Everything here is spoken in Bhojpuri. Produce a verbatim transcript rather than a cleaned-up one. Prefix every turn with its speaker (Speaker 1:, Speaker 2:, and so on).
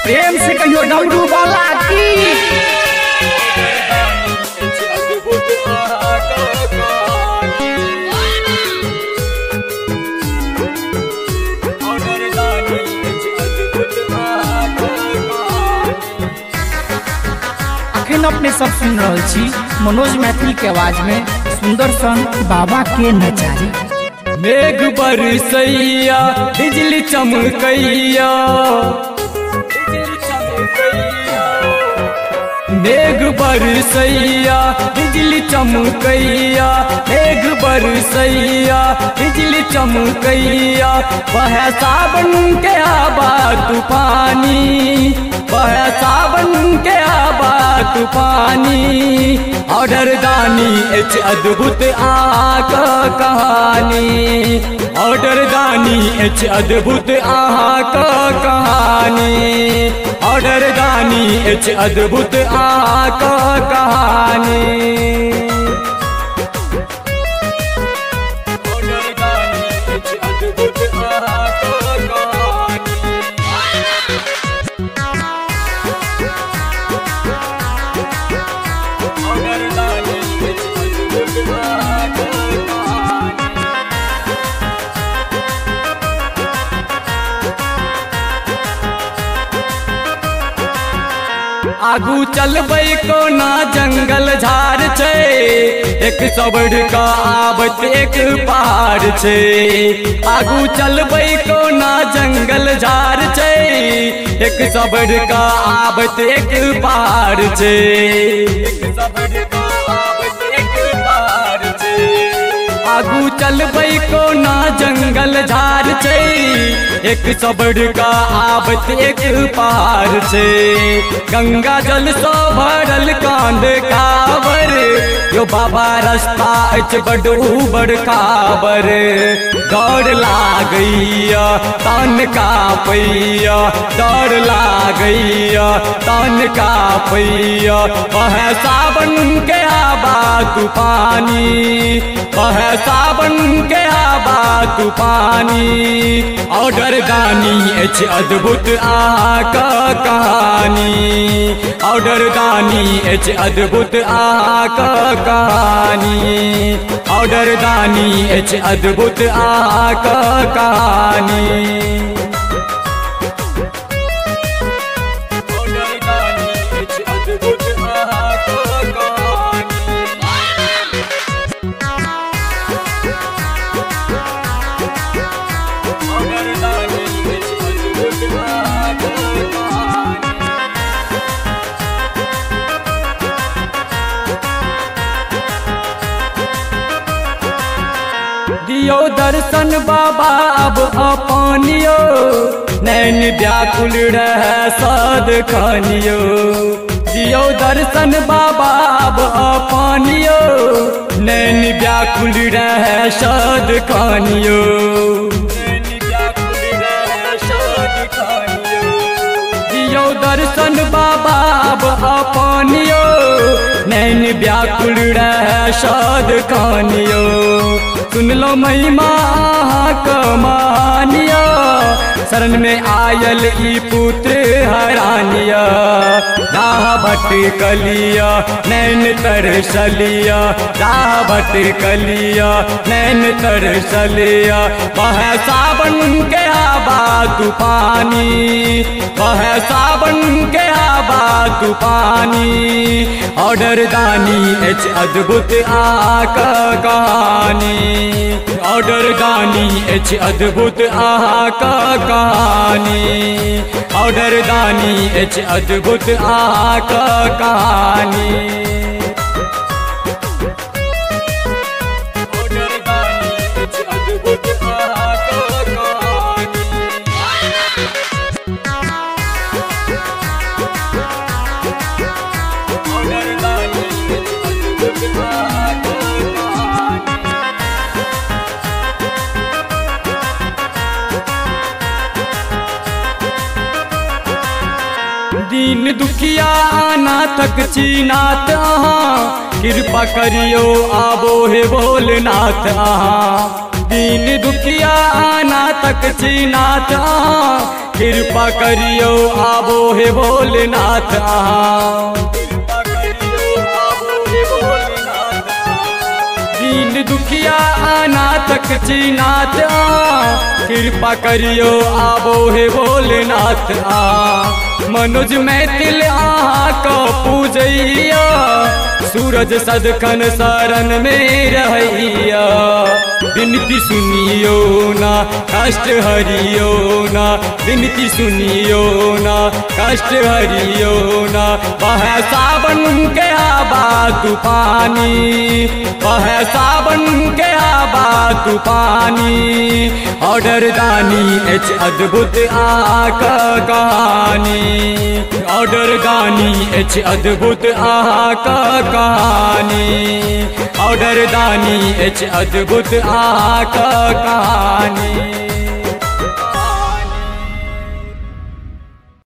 Speaker 1: प्रेम से कहियो डमरू वाला की। अखन अपने सब सुन रही छी मनोज मैथिल के आवाज में सुंदर सन बाबा के नचारी।
Speaker 2: मेघ बरसैया बिजली चमकैया, मेघ बरसैया बिजली चमकैया, मेघ बरसैया बिजली चमकैया, वह सावन के आबा तूफानी, वह सावन के आबा तूफानी, ऑर्डर दानी एच अद्भुत आक कहानी, ऑर्डर दानी एच अद्भुत आक कहानी, ऑर्डर दानी एच अद्भुत आक कहानी। आगू चलबै कोना जंगल झाड़ छै, एक सबड़ का आबत एक पार छै, आगू चलबै कोना जंगल झाड़ छै, एक सबड़ का आबत एक पार छै, एक सबड़ का आबत एक पार छै, आगू चलबै कोना जंगल झाड़ छै, एक सबड़ का आबत एक पार छै, गंगा जल सो भरल कांद कावर, यो बाबा रास्ता अछि बड़ बड़ काबर, डर लागैया तन कापैया, डर लागैया तन कापैया, वह सावन के आबा तूफानी, वह सावन के आबा तूफानी, ऑर्डर दानी एच अद्भुत आक कहानी, ऑर्डर दानी एच अद्भुत आक कहानी, ऑर्डर दानी एच अद्भुत आक कहानी। दियो दर्शन बाबा अब अपनियो, नैन व्याकुल रह सद खानियो, दियो दर्शन बाबा अब अपनियो, नैन व्याकुल रह सद खानियो, नैन व्याकुल रह सद खानियो, दियो दर्शन बाबा अब अपनियो, नैन व्याकुल रह सद खानियो, सुन लो महिमा कमानिया, शरण में आयल ई पुत्र हरानिया, राह भटकलिया नैन तरसलिया, राह भटकलिया नैन तरसलिया, वह सावन के आबा तूफानी, वह सावन के आबा तूफानी, ऑर्डर दानी एच अद्भुत आक कहानी, ऑर्डर दानी एच अद्भुत आक कहानी, ऑर्डर दानी एच अद्भुत आक कहानी। दीन दुखिया अनाथक चीनाथ अहाँ, कृपा करियो आबो हे भोलेनाथ अहाँ, दीन दुखिया अनाथक चीनाथ अहाँ, कृपा करियो आबो हे भोलेनाथ आहा दीन दुखिया अनाथक चीनाथ आ कृपा करियो आबो हे भोलेनाथ आ मनोज मैथिल आहा को पूजैया सूरज सदखन शरण में रहैया विनती सुनियो ना कष्ट हरियो ना विनती सुनियो ना कष्ट हरियो ना वह सावन के आबा तूफानी वह सावन के आबा तूफानी ऑर्डर दानी एच अद्भुत आक कहानी ऑर्डर दानी एच अद्भुत आक कहानी ऑर्डर दानी एच अद्भुत आक कहानी।